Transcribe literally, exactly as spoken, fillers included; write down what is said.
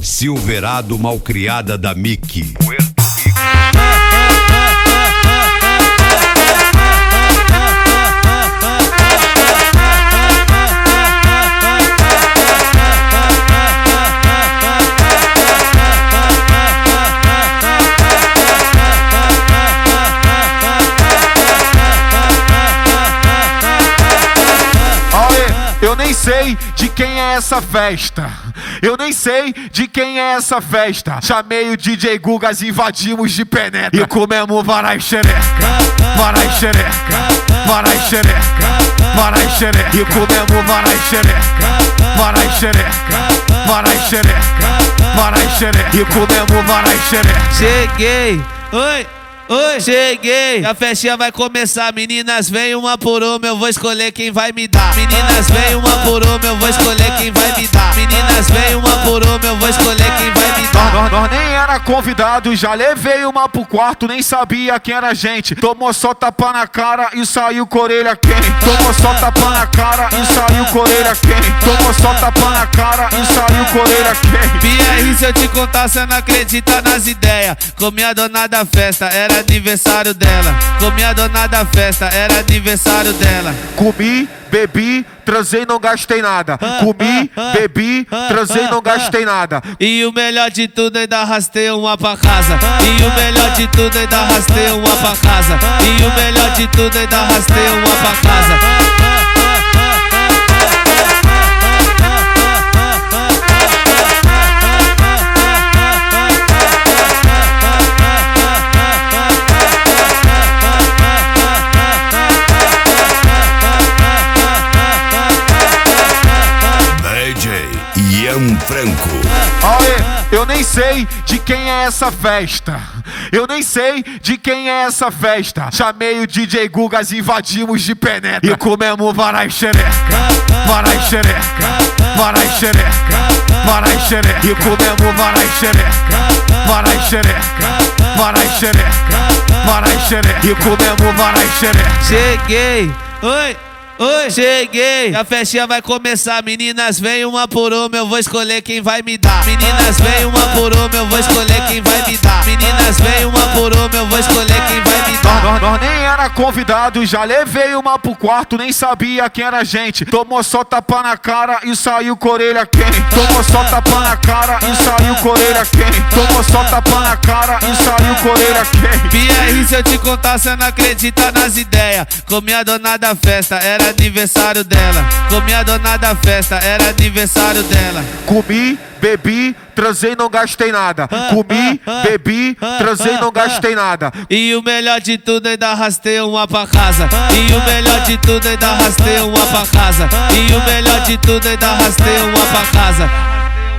Silverado Malcriada da Mickey. Eu nem sei de quem é essa festa. Eu nem sei de quem é essa festa. Chamei o D J Gugas, invadimos de penetra e comemos varai xereca, varai xereca, varai xereca, varai xereca. E comemos varai xereca, varai xereca, varai xereca, varai xereca. E comemos varai xereca. Cheguei, oi. Oi, cheguei, a festinha vai começar. Meninas, vem uma por uma, eu vou escolher quem vai me dar. Meninas, vem uma por uma, eu vou escolher quem vai me dar. Meninas, vem uma por uma, eu vou escolher quem vai me dar. Nós, nós nem era convidado, já levei uma pro quarto, nem sabia quem era a gente. Tomou só tapa na cara e saiu com orelha quente. Tomou só tapa na cara e saiu com orelha quente. Tomou só tapa na cara e saiu com orelha quente. P R, se eu te contar, cê não acredita nas ideias. Comi a dona da festa, era aniversário dela. Comi a dona da festa, era aniversário dela. Comi, bebi, transei, não gastei nada. Comi, bebi, transei, não gastei nada. E o melhor de tudo, ainda arrastei uma pra casa. E o melhor de tudo, ainda arrastei uma pra casa. E o melhor de tudo, ainda arrastei uma pra casa. Ian Franco. Aê, eu nem sei de quem é essa festa. Eu nem sei de quem é essa festa. Chamei o D J Gugas, invadimos de penetra e comemos varai xereca, varai xereca, varai xereca, varai xereca. E comemos varai xereca, varai xereca, varai xereca, varai xereca. E comemos varai xereca. Cheguei, oi. Oi, cheguei, a festinha vai começar. Meninas, vem uma por uma, eu vou escolher quem vai me dar. Meninas, vem uma por uma, eu vou escolher quem vai me dar. Meninas, vem uma por uma, eu vou escolher quem vai me dar. Nós, nós nem era convidado, já levei uma pro quarto, nem sabia quem era a gente. Tomou só tapa na cara e saiu com orelha quente. Tomou só tapa na cara e saiu com orelha quente. Tomou só tapa na cara e saiu com orelha quente. P R, se eu te contar, cê não acredita nas ideias. Comi a dona da festa, era aniversário dela. Comi a dona da festa, era aniversário dela. Comi, bebi, transei, não gastei nada. Comi, bebi, transei, não gastei nada. E o melhor de tudo, ainda arrastei uma pra casa. E o melhor de tudo, ainda arrastei uma pra casa. E o melhor de tudo, ainda arrastei uma pra casa.